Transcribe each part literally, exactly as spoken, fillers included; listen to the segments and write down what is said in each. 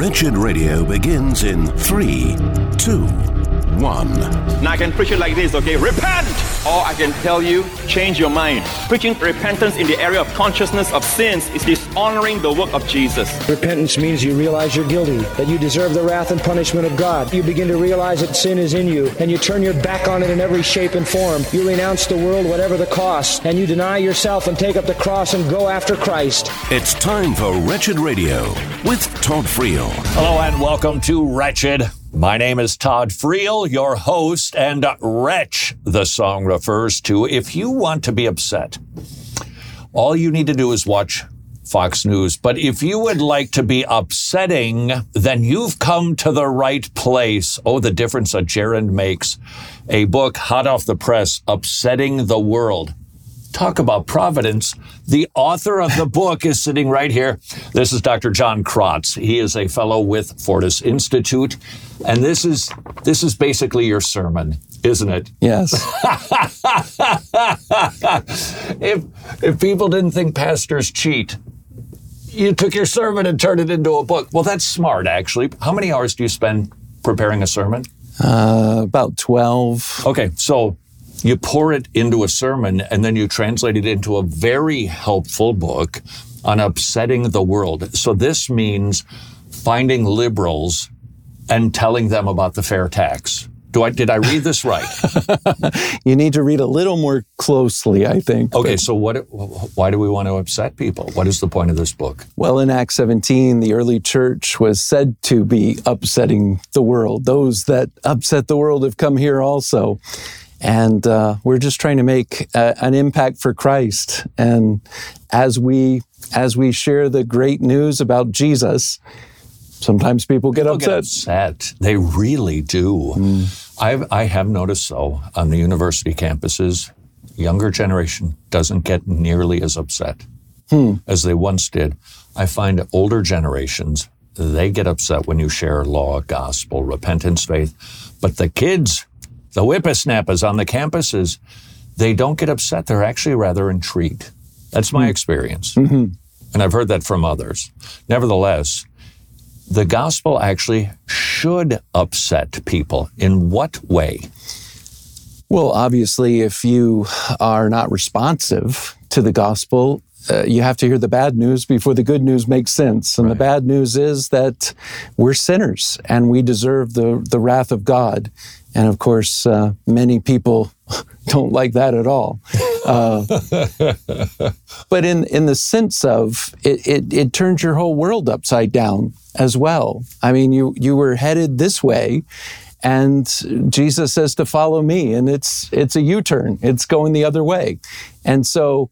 Wretched Radio begins in three, two, one. Now I can preach it like this, okay? Repent! Or I can tell you, change your mind. Preaching repentance in the area of consciousness of sins is dishonoring the work of Jesus. Repentance means you realize you're guilty, that you deserve the wrath and punishment of God. You begin to realize that sin is in you, and you turn your back on it in every shape and form. You renounce the world, whatever the cost, and you deny yourself and take up the cross and go after Christ. It's time for Wretched Radio with Todd Friel. Hello and welcome to Wretched. My name is Todd Friel, your host, and wretch, the song refers to. If you want to be upset, all you need to do is watch Fox News. But if you would like to be upsetting, then you've come to the right place. Oh, the difference a gerund makes. A book hot off the press, Upsetting the World. Talk about providence. The author of the book is sitting right here. This is Doctor John Krotz. He is a fellow with Fortis Institute. And this is this is basically your sermon, isn't it? Yes. if if people didn't think pastors cheat, you took your sermon and turned it into a book. Well, that's smart, actually. How many hours do you spend preparing a sermon? Uh, about twelve. Okay, so you pour it into a sermon, and then you translate it into a very helpful book on upsetting the world. So this means finding liberals and telling them about the fair tax. Do I, did I read this right? You need to read a little more closely, I think. Okay, but, so what? Why do we want to upset people? What is the point of this book? Well, in Acts seventeen, the early church was said to be upsetting the world. Those that upset the world have come here also. And uh, we're just trying to make a, an impact for Christ. And as we as we share the great news about Jesus, sometimes people get people upset. Get upset. They really do. Mm. I've, I have noticed, though, on the university campuses, younger generation doesn't get nearly as upset hmm. as they once did. I find older generations, they get upset when you share law, gospel, repentance, faith. But the kids, the whippersnappers on the campuses, they don't get upset. They're actually rather intrigued. That's my mm. experience. Mm-hmm. And I've heard that from others. Nevertheless, the gospel actually should upset people. In what way? Well, obviously, if you are not responsive to the gospel, uh, you have to hear the bad news before the good news makes sense. And right. The bad news is that we're sinners and we deserve the, the wrath of God. And of course, uh, many people don't like that at all. Uh, but in, in the sense of it, it, it turns your whole world upside down as well. I mean, you, you were headed this way, and Jesus says to follow me, and it's it's a U-turn. It's going the other way. And so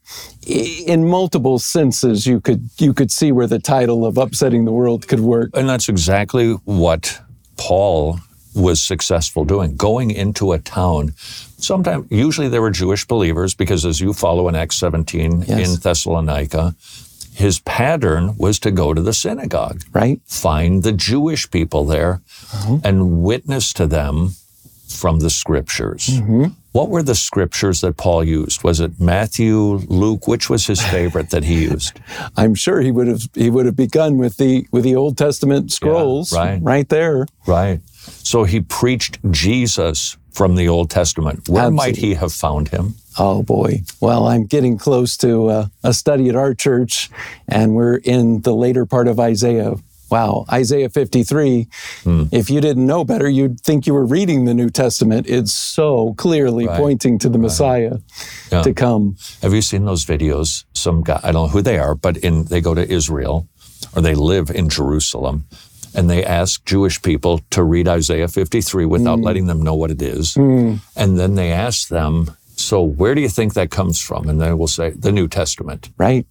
in multiple senses, you could you could see where the title of Upsetting the World could work. And that's exactly what Paul was successful doing, going into a town. Sometimes, usually there were Jewish believers, because as you follow in Acts seventeen yes. in Thessalonica, his pattern was to go to the synagogue, right? Find the Jewish people there uh-huh. and witness to them from the scriptures. Mm-hmm. What were the scriptures that Paul used? Was it Matthew, Luke? Which was his favorite that he used? I'm sure he would have he would have begun with the with the Old Testament scrolls, yeah, right. right there. Right. So he preached Jesus from the Old Testament. Where Absolutely. might he have found him? Oh, boy. Well, I'm getting close to uh, a study at our church, and we're in the later part of Isaiah. Wow, Isaiah fifty-three. Hmm. If you didn't know better, you'd think you were reading the New Testament. It's so clearly right. pointing to the right. Messiah yeah. to come. Have you seen those videos? Some guy, I don't know who they are, but in they go to Israel, or they live in Jerusalem, and they ask Jewish people to read Isaiah fifty-three without mm. letting them know what it is. Mm. And then they ask them, so where do you think that comes from? And they will say, the New Testament. Right.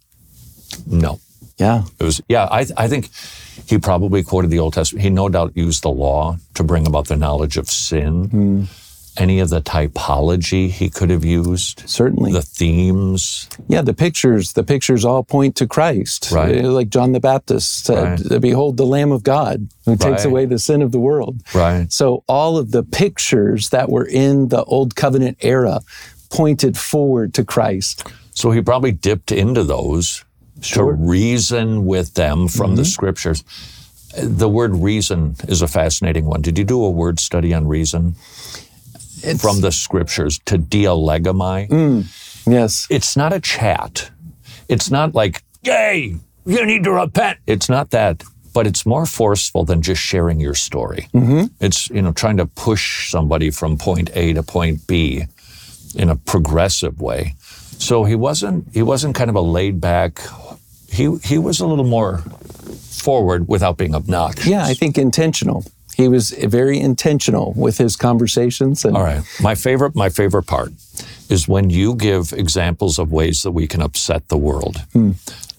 No. Yeah. It was. Yeah, I, I think he probably quoted the Old Testament. He no doubt used the law to bring about the knowledge of sin. Mm. Any of the typology he could have used. Certainly. The themes. Yeah, the pictures. The pictures all point to Christ. Right. Like John the Baptist said, right. Behold the Lamb of God who takes right. away the sin of the world. Right. So all of the pictures that were in the Old Covenant era pointed forward to Christ. So he probably dipped into those sure. to reason with them from mm-hmm. the scriptures. The word reason is a fascinating one. Did you do a word study on reason? It's, from the scriptures, to dialegomai? Mm, yes. It's not a chat. It's not like, yay, you need to repent. It's not that, but it's more forceful than just sharing your story. Mm-hmm. It's, you know, trying to push somebody from point A to point B in a progressive way. So he wasn't, he wasn't kind of a laid back, he, he was a little more forward without being obnoxious. Yeah, I think intentional. He was very intentional with his conversations. And all right. My favorite, my favorite part is when you give examples of ways that we can upset the world. Hmm.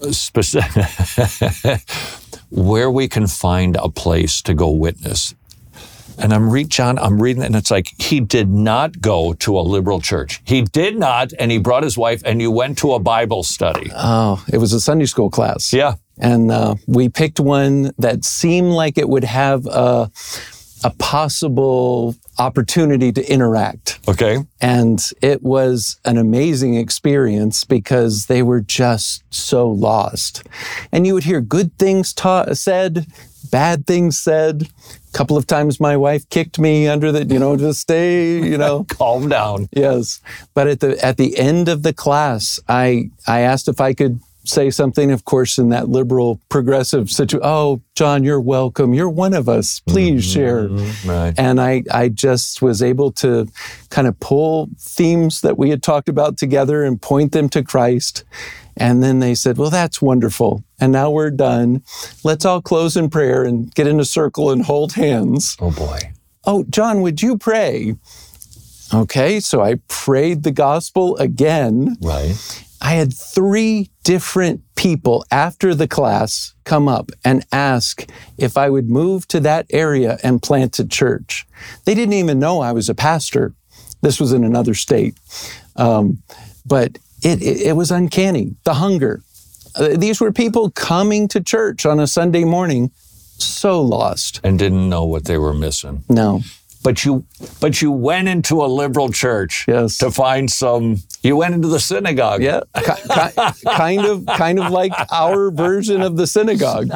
Specific, where we can find a place to go witness. And I'm read John, I'm reading it, and it's like, he did not go to a liberal church. He did not, and he brought his wife, and you went to a Bible study. Oh, it was a Sunday school class. Yeah. And uh, we picked one that seemed like it would have a, a possible opportunity to interact. Okay. And it was an amazing experience because they were just so lost. And you would hear good things ta- said, bad things said. A couple of times my wife kicked me under the, you know, to stay, you know. Calm down. Yes. But at the at the end of the class, I I asked if I could say something, of course, in that liberal, progressive situation. Oh, John, you're welcome. You're one of us. Please mm-hmm. share. Right. And I, I just was able to kind of pull themes that we had talked about together and point them to Christ. And then they said, well, that's wonderful. And now we're done. Let's all close in prayer and get in a circle and hold hands. Oh, boy. Oh, John, would you pray? Okay, so I prayed the gospel again. Right. I had three different people after the class come up and ask if I would move to that area and plant a church. They didn't even know I was a pastor. This was in another state. Um, but it, it, it was uncanny, the hunger. Uh, these were people coming to church on a Sunday morning, so lost. And didn't know what they were missing. No. But you, but you went into a liberal church yes. to find some. You went into the synagogue. Yeah, ki- ki- kind of, kind of like our version of the synagogue.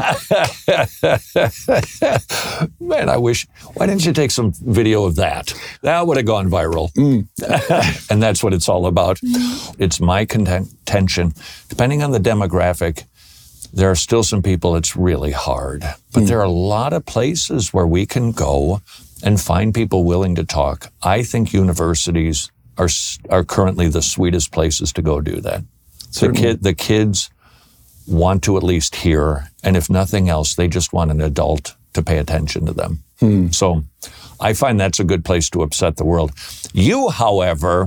Man, I wish. Why didn't you take some video of that? That would have gone viral. Mm. And that's what it's all about. It's my contention. Depending on the demographic, there are still some people it's really hard. But mm. there are a lot of places where we can go and find people willing to talk. I think universities are are currently the sweetest places to go do that. The kid, the kids want to at least hear, and if nothing else, they just want an adult to pay attention to them. Hmm. So I find that's a good place to upset the world. You, however,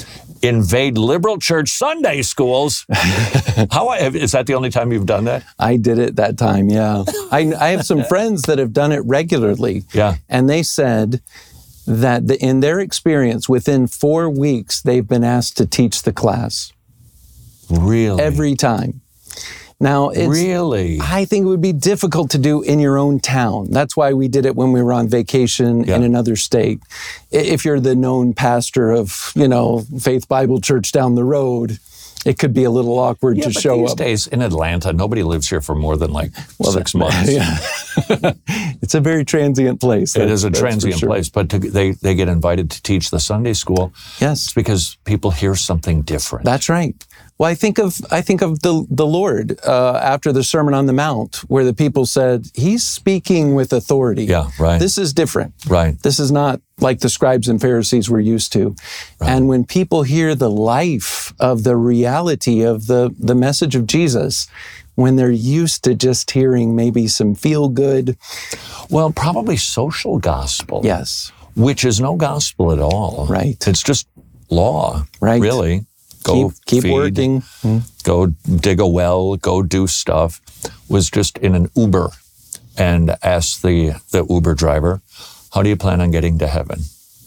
invade liberal church Sunday schools. How is that the only time you've done that? I did it that time, yeah. I, I have some friends that have done it regularly. Yeah. And they said that the, in their experience, within four weeks, they've been asked to teach the class. Really? Every time. Now, it's, really? I think it would be difficult to do in your own town. That's why we did it when we were on vacation yeah. in another state. If you're the known pastor of, you know, Faith Bible Church down the road, it could be a little awkward yeah, to but show these up. days in Atlanta, nobody lives here for more than like well, six that, months. Yeah. It's a very transient place. It is a transient sure. place, but to, they, they get invited to teach the Sunday school. Yes. It's because people hear something different. That's right. Well, I think of I think of the the Lord uh, after the Sermon on the Mount, where the people said, He's speaking with authority. Yeah, right. This is different. Right. This is not like the scribes and Pharisees were used to. Right. And when people hear the life of the reality of the, the message of Jesus, when they're used to just hearing maybe some feel good. Well, probably social gospel. Yes. Which is no gospel at all. Right. It's just law. Right. Really. Go keep, keep feed, working. Go dig a well, go do stuff. Was just in an Uber and asked the, the Uber driver, how do you plan on getting to heaven?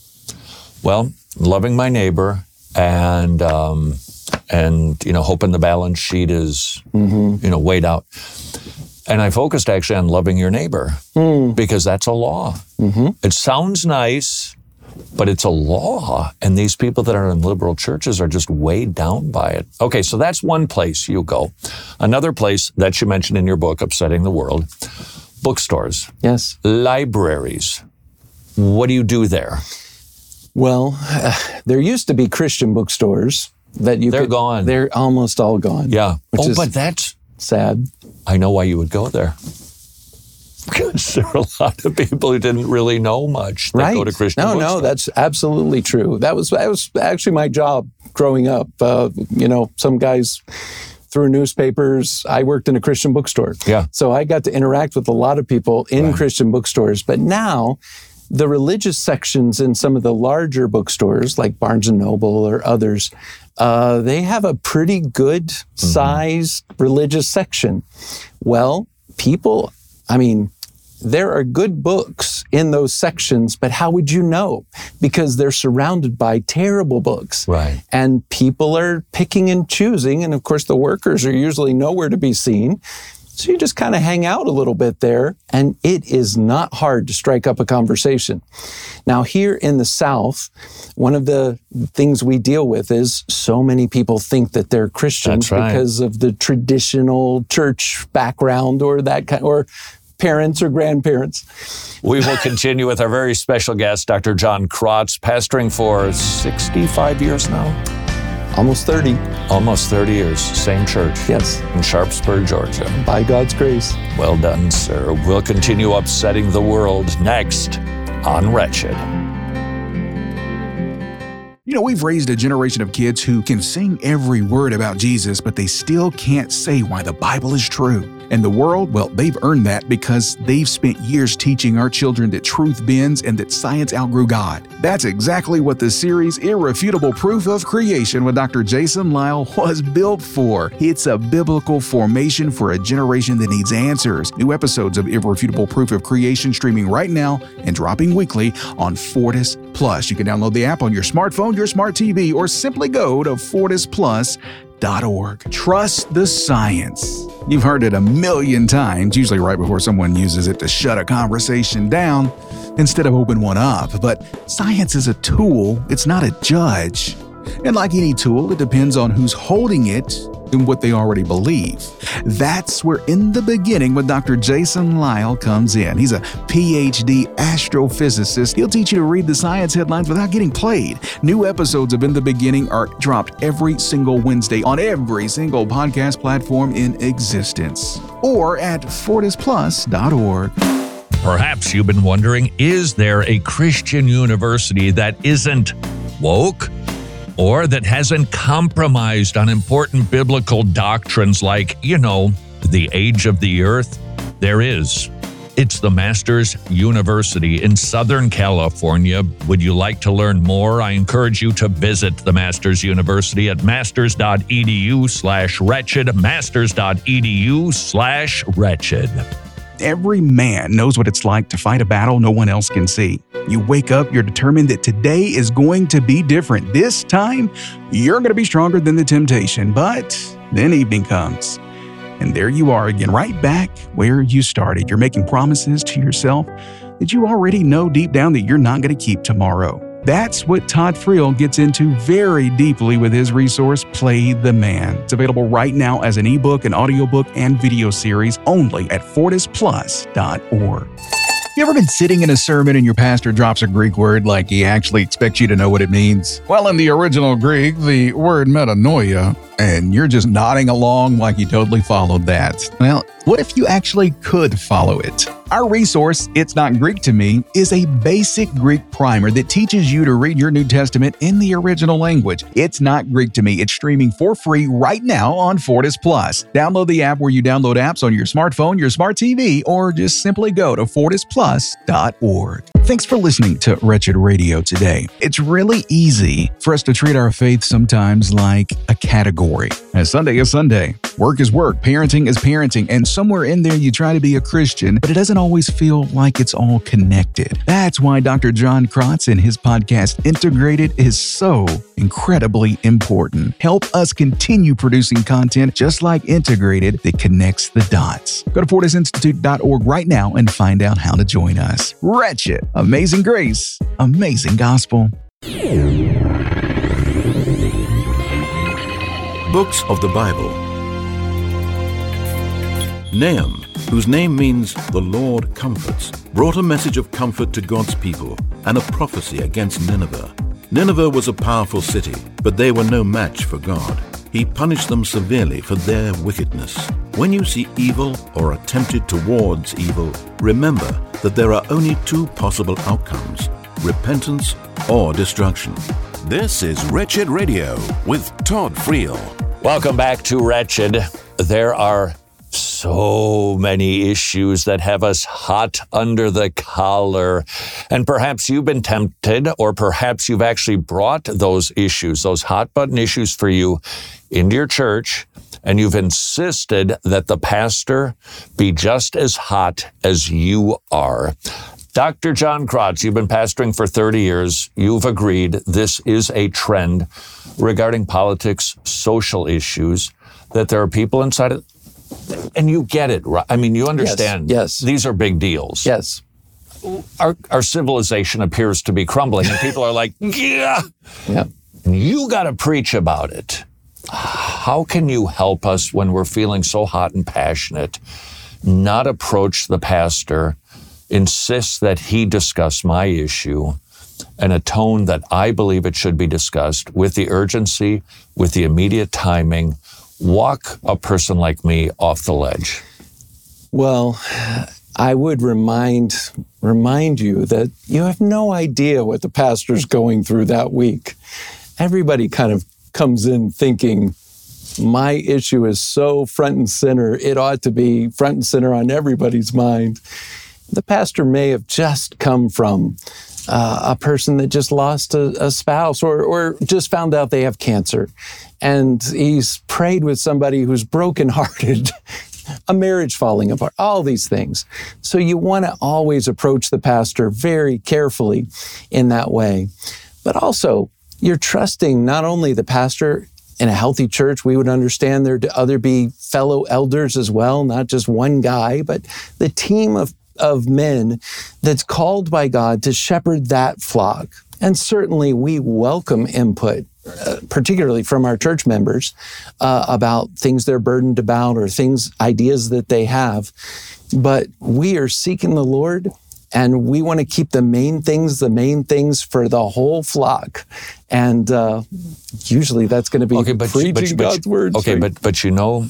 Well, loving my neighbor and, um, and you know, hoping the balance sheet is, mm-hmm. you know, weighed out. And I focused actually on loving your neighbor mm. because that's a law. Mm-hmm. It sounds nice, but it's a law, and these people that are in liberal churches are just weighed down by it. Okay, so that's one place you go. Another place that you mentioned in your book, Upsetting the World, bookstores, Yes. libraries. What do you do there? Well, uh, there used to be Christian bookstores that you They're could, gone. They're almost all gone. Yeah. Which Oh, is but that's, sad. I know why you would go there. Because there are a lot of people who didn't really know much that Right. go to Christian no, bookstores. no, that's absolutely true. That was that was actually my job growing up. Uh, you know, some guys through newspapers. I worked in a Christian bookstore. Yeah. So I got to interact with a lot of people in Right. Christian bookstores. But now, the religious sections in some of the larger bookstores, like Barnes and Noble or others, uh, they have a pretty good Mm-hmm. sized religious section. Well, people, I mean, there are good books in those sections, but how would you know? Because they're surrounded by terrible books. Right. And people are picking and choosing. And of course, the workers are usually nowhere to be seen. So you just kind of hang out a little bit there, and it is not hard to strike up a conversation. Now, here in the South, one of the things we deal with is so many people think that they're Christians That's right. because of the traditional church background or that kind, or parents or grandparents. We will continue with our very special guest, Doctor John Krotz, pastoring for sixty-five years now. Almost thirty. Almost thirty years. Same church. Yes. In Sharpsburg, Georgia. By God's grace. Well done, sir. We'll continue upsetting the world next on Wretched. You know, we've raised a generation of kids who can sing every word about Jesus, but they still can't say why the Bible is true. And the world, well, they've earned that because they've spent years teaching our children that truth bends and that science outgrew God. That's exactly what the series Irrefutable Proof of Creation with Doctor Jason Lisle was built for. It's a biblical formation for a generation that needs answers. New episodes of Irrefutable Proof of Creation streaming right now and dropping weekly on Fortis Plus. You can download the app on your smartphone, your smart T V, or simply go to fortis plus dot org. Trust the science. You've heard it a million times, usually right before someone uses it to shut a conversation down instead of open one up. But science is a tool, it's not a judge. And like any tool, it depends on who's holding it and what they already believe. That's where In the Beginning with Doctor Jason Lisle comes in. He's a P H D astrophysicist. He'll teach you to read the science headlines without getting played. New episodes of In the Beginning are dropped every single Wednesday on every single podcast platform in existence, or at fortis plus dot org. Perhaps you've been wondering, is there a Christian university that isn't woke or that hasn't compromised on important biblical doctrines like, you know, the age of the earth? There is. It's the Masters University in Southern California. Would you like to learn more? I encourage you to visit the Masters University at masters.edu slash wretched, masters.edu slash wretched. Every man knows what it's like to fight a battle no one else can see. You wake up, you're determined that today is going to be different. This time, you're going to be stronger than the temptation. But then evening comes, and there you are again, right back where you started. You're making promises to yourself that you already know deep down that you're not going to keep tomorrow. That's what Todd Friel gets into very deeply with his resource, Play the Man. It's available right now as an ebook, an audiobook, and video series only at fortis plus dot org. You ever been sitting in a sermon and your pastor drops a Greek word like he actually expects you to know what it means? Well, in the original Greek, the word metanoia, and you're just nodding along like you totally followed that. Well, what if you actually could follow it? Our resource, It's Not Greek to Me, is a basic Greek primer that teaches you to read your New Testament in the original language. It's Not Greek to Me. It's streaming for free right now on Fortis Plus. Download the app where you download apps on your smartphone, your smart T V, or just simply go to fortis plus dot org. Thanks for listening to Wretched Radio today. It's really easy for us to treat our faith sometimes like a category. As Sunday is Sunday, work is work, parenting is parenting, and somewhere in there you try to be a Christian, but it doesn't always feel like it's all connected. That's why Doctor John Krotz and his podcast Integrated is so incredibly important. Help us continue producing content just like Integrated that connects the dots. Go to fortis institute dot org right now and find out how to join us. Wretched, amazing grace, amazing gospel. Books of the Bible. Nahum, whose name means the Lord comforts, brought a message of comfort to God's people and a prophecy against Nineveh. Nineveh was a powerful city, but they were no match for God. He punished them severely for their wickedness. When you see evil or are tempted towards evil, remember that there are only two possible outcomes: repentance or destruction. This is Wretched Radio with Todd Friel. Welcome back to Wretched. There are so many issues that have us hot under the collar. And perhaps you've been tempted, or perhaps you've actually brought those issues, those hot button issues for you into your church, and you've insisted that the pastor be just as hot as you are. Doctor John Krotz, you've been pastoring for thirty years. You've agreed this is a trend regarding politics, social issues, that there are people inside it. And you get it, right? I mean, you understand. Yes, yes. These are big deals. Yes. Our, our civilization appears to be crumbling, and people are like, yeah. Yeah. You got to preach about it. How can you help us when we're feeling so hot and passionate, not approach the pastor, insist that he discuss my issue, and a tone that I believe it should be discussed with the urgency, with the immediate timing, walk a person like me off the ledge? Well, I would remind remind you that you have no idea what the pastor's going through that week. Everybody kind of comes in thinking, my issue is so front and center, it ought to be front and center on everybody's mind. The pastor may have just come from uh, a person that just lost a, a spouse, or, or just found out they have cancer. And he's prayed with somebody who's brokenhearted, a marriage falling apart, all these things. So you want to always approach the pastor very carefully in that way. But also, you're trusting not only the pastor. In a healthy church, we would understand there to other be fellow elders as well, not just one guy, but the team of of men that's called by God to shepherd that flock. And certainly we welcome input, uh, particularly from our church members, uh, about things they're burdened about or things, ideas that they have. But we are seeking the Lord, and we want to keep the main things, the main things for the whole flock. And uh, usually that's going to be okay, but, preaching but, but, God's word. Okay, but but you know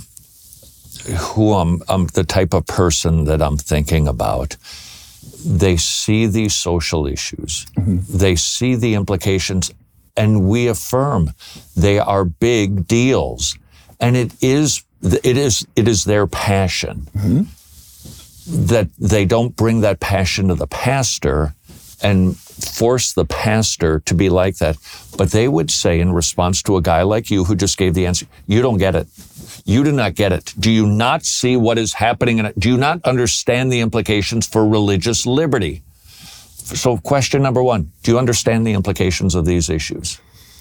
who I'm, I'm the type of person that I'm thinking about. They see these social issues. Mm-hmm. They see the implications, and we affirm they are big deals. And it is it is it is their passion. Mm-hmm. That they don't bring that passion to the pastor and force the pastor to be like that. But they would say, in response to a guy like you who just gave the answer, you don't get it. You do not get it. Do you not see what is happening in it? Do you not understand the implications for religious liberty? So question number one, do you understand the implications of these issues?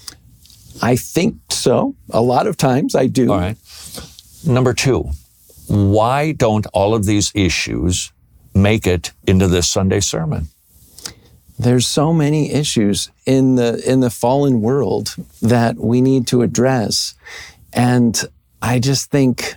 I think so. A lot of times I do. All right. Number two, why don't all of these issues make it into this Sunday sermon? There's so many issues in the in the fallen world that we need to address. And I just think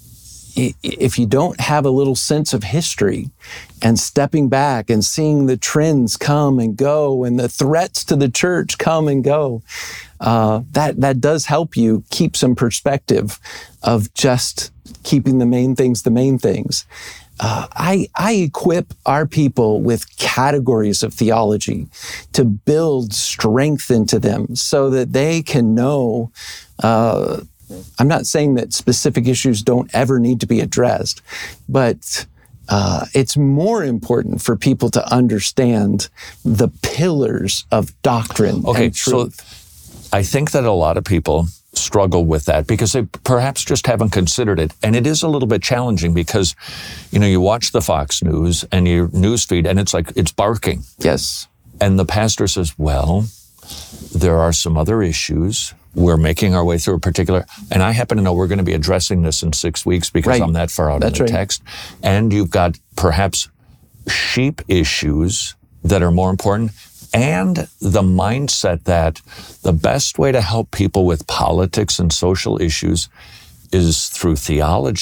if you don't have a little sense of history and stepping back and seeing the trends come and go and the threats to the church come and go, uh, that, that does help you keep some perspective of just keeping the main things the main things. Uh, I, I equip our people with categories of theology to build strength into them so that they can know. Uh, I'm not saying that specific issues don't ever need to be addressed, but uh, it's more important for people to understand the pillars of doctrine okay, and truth. So I think that a lot of people struggle with that because they perhaps just haven't considered it. And it is a little bit challenging because, you know, you watch the Fox News and your news feed and it's like, it's barking. Yes. And the pastor says, well, there are some other issues. We're making our way through a particular, and I happen to know we're going to be addressing this in six weeks because right. I'm that far out That's in the right. text. And you've got perhaps sheep issues that are more important, and the mindset that the best way to help people with politics and social issues is through theology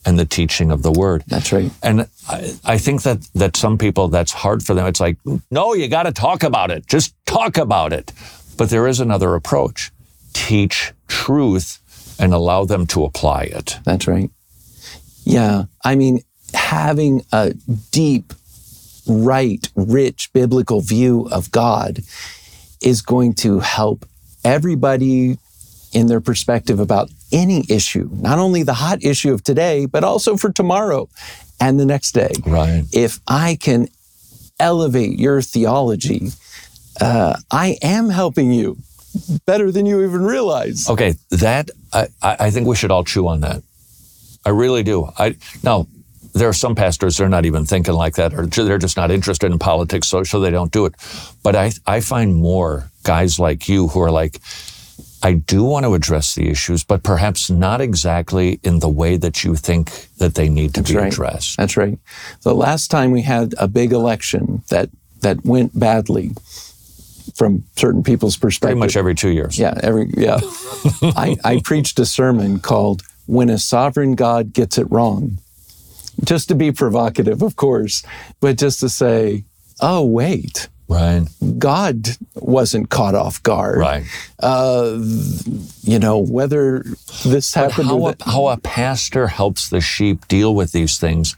and the teaching of the word. That's right. And I, I think that that some people, that's hard for them. It's like, no, you got to talk about it. Just talk about it. But there is another approach. Teach truth and allow them to apply it. That's right. Yeah. I mean, having a deep, right, rich biblical view of God is going to help everybody in their perspective about any issue, not only the hot issue of today, but also for tomorrow and the next day. Right. If I can elevate your theology, uh, I am helping you better than you even realize. Okay, that, I, I think we should all chew on that. I really do. I Now, there are some pastors, they're not even thinking like that, or they're just not interested in politics, so, so they don't do it. But I, I find more guys like you who are like, I do want to address the issues, but perhaps not exactly in the way that you think that they need to That's be right. addressed. That's right. The last time we had a big election that that went badly from certain people's perspective. Pretty much every two years. Yeah, every yeah. I, I preached a sermon called "When a Sovereign God Gets It Wrong," just to be provocative, of course, but just to say, oh wait. Right. God wasn't caught off guard. Right. Uh, you know, whether this happened. How or a, how a pastor helps the sheep deal with these things.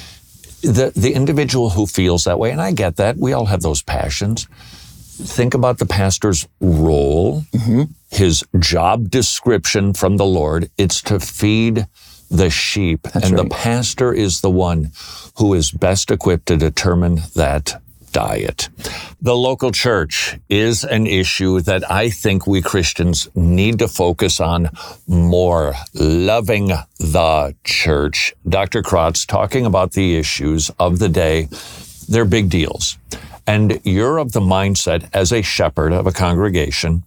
The, the individual who feels that way, and I get that, we all have those passions. Think about the pastor's role, mm-hmm. his job description from the Lord. It's to feed the sheep. That's and right. the pastor is the one who is best equipped to determine that diet. The local church is an issue that I think we Christians need to focus on more. Loving the church. Doctor Krotz talking about the issues of the day. They're big deals. And you're of the mindset as a shepherd of a congregation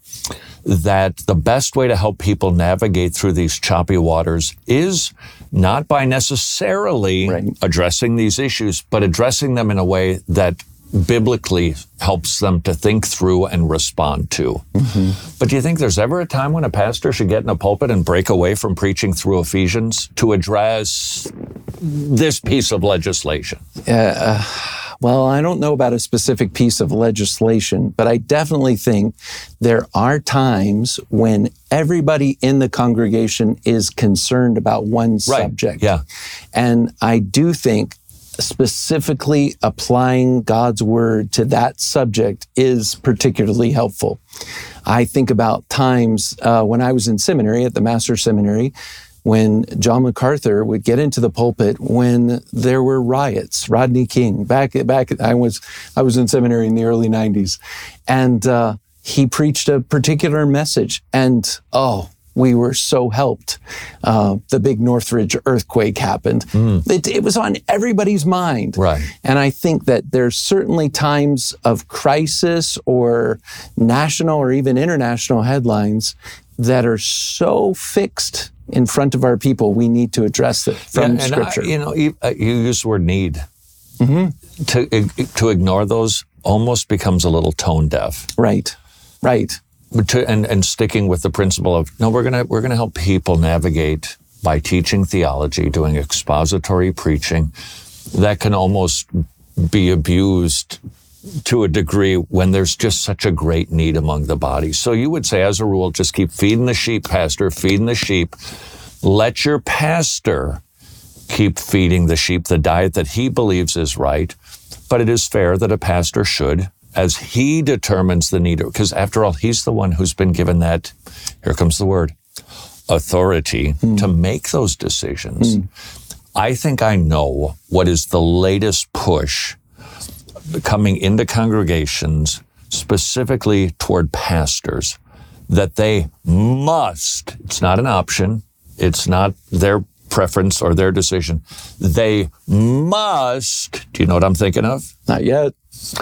that the best way to help people navigate through these choppy waters is not by necessarily right. addressing these issues, but addressing them in a way that biblically helps them to think through and respond to. Mm-hmm. But do you think there's ever a time when a pastor should get in a pulpit and break away from preaching through Ephesians to address this piece of legislation? Uh, well, I don't know about a specific piece of legislation, but I definitely think there are times when everybody in the congregation is concerned about one Right. subject. Yeah. And I do think specifically applying God's word to that subject is particularly helpful. I think about times uh, when I was in seminary, at the Master's Seminary, when John MacArthur would get into the pulpit when there were riots. Rodney King, back back, I was I was in seminary in the early nineties, and uh, he preached a particular message, and oh, we were so helped. Uh, the big Northridge earthquake happened. Mm. It, it was on everybody's mind. Right. And I think that there's certainly times of crisis or national or even international headlines that are so fixed in front of our people, we need to address it from yeah, Scripture. I, you know, you, uh, you use the word need. Mm-hmm. To, to ignore those almost becomes a little tone deaf. Right, right. To, and, and sticking with the principle of, no, we're gonna we're gonna help people navigate by teaching theology, doing expository preaching that can almost be abused to a degree when there's just such a great need among the body. So you would say, as a rule, just keep feeding the sheep, pastor, feeding the sheep. Let your pastor keep feeding the sheep the diet that he believes is right. But it is fair that a pastor should, as he determines the need, because after all, he's the one who's been given that, here comes the word, authority mm. to make those decisions. Mm. I think I know what is the latest push coming into congregations, specifically toward pastors, that they must, it's not an option, it's not their preference or their decision, they must, do you know what I'm thinking of? Not yet.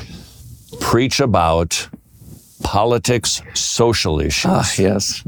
Preach about politics, social issues. Ah, yes.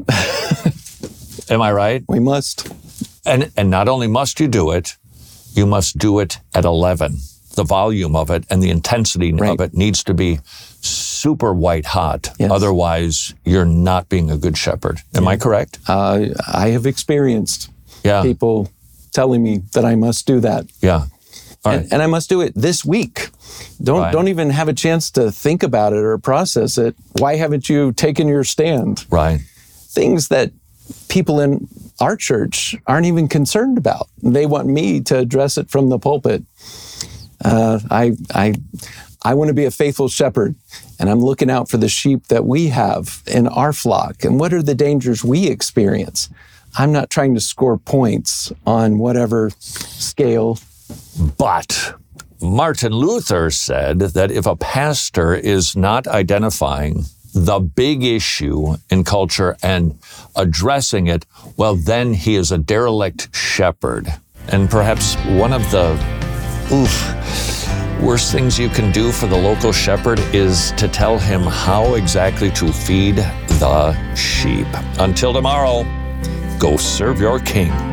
Am I right? We must. And and not only must you do it, you must do it at eleven. The volume of it and the intensity right. of it needs to be super white hot. Yes. Otherwise, you're not being a good shepherd. Am yeah. I correct? Uh, I have experienced yeah. people telling me that I must do that. Yeah. All right. And, and I must do it this week. Don't Right. don't even have a chance to think about it or process it. Why haven't you taken your stand? Right. Things that people in our church aren't even concerned about. They want me to address it from the pulpit. Uh, I I I want to be a faithful shepherd, and I'm looking out for the sheep that we have in our flock. And what are the dangers we experience? I'm not trying to score points on whatever scale. But Martin Luther said that if a pastor is not identifying the big issue in culture and addressing it, well, then he is a derelict shepherd. And perhaps one of the oof, worst things you can do for the local shepherd is to tell him how exactly to feed the sheep. Until tomorrow, go serve your king.